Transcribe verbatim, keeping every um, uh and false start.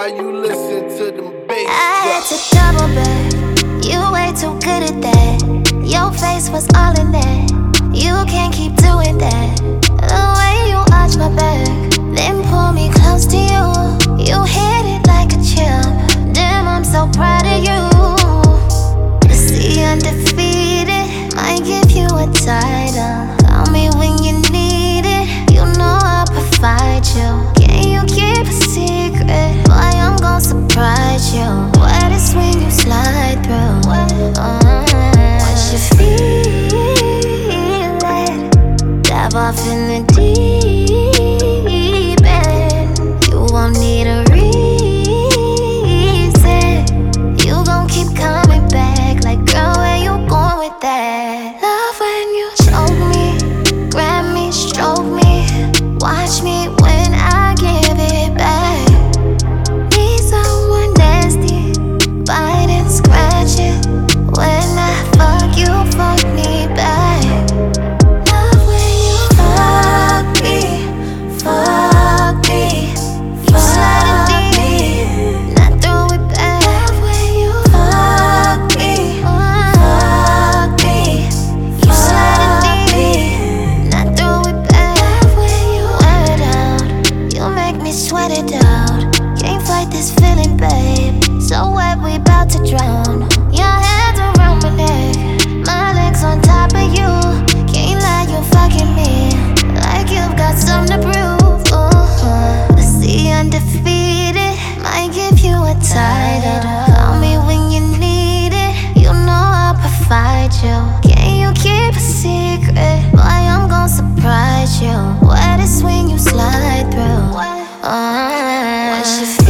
while you listen to them bass I had drops. to double back. You way too good at that. Your face was all in that. You can't keep doing that. The way you arch my back, then pull me close to you. You hit it like a champ. Damn, I'm so proud of you. To see undefeated might give you a title. Call me when you need it. You know I'll provide you. Can you keep a secret? Boy, I'm gon' surprise you. What is when you slide through? Uh, once you feel it, dive off in the deep end. You won't need a reason. You gon' keep coming back. Like, girl, where you going with that? Love when you choke me, grab me, stroke me. Watch me when I give it back. Need someone nasty, bite and scratch it. When I fuck you, fuck me back. Love when you fuck me, fuck me, fuck me, not throw it back. Love when you fuck me, fuck me, fuck me, not throw it back. Love when you wear it out, you make me sweat it out. Can't fight this feeling, babe. So wet, we bout to drown. Your hands around my neck, my legs on top of you. Can't lie, you fucking me like you've got something to prove. Uh-huh. To see undefeated might give you a title. Call me when you need it. You know I'll provide you. Can you keep a secret? Boy, I'm gon' surprise you. What is when you slide through? Uh, once you